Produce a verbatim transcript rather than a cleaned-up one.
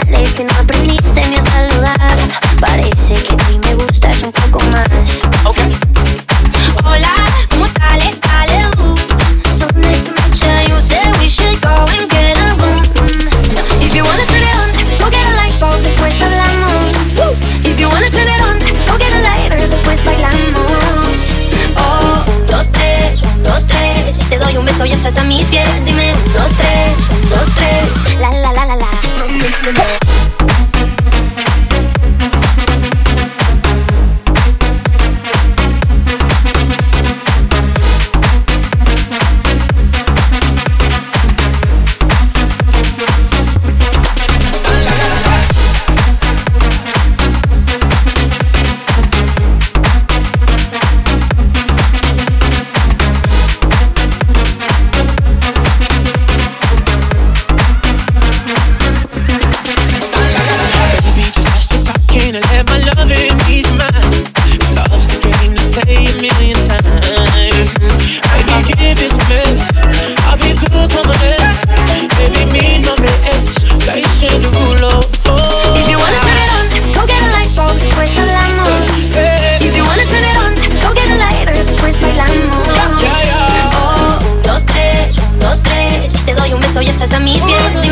modales que no aprendiste ni a saludar. Parece que a mí me gustas un poco más. Okay. Hola, ¿cómo tal? Dale, uh. So nice to meet ya. You said we should go and get a room. If you wanna turn it on, go get a light bulb, después hablamos. If you wanna turn it on, go get a lighter, después bailamos. Oh, un, dos, tres, un, dos, tres. Si te doy un beso ya estás a mis pies. Dime un, dos, tres, un, dos, tres. La, la, la, la, la. Ya, ya. Oh, un, dos, tres, un, dos, tres. Si te doy un beso ya estás a mis pies.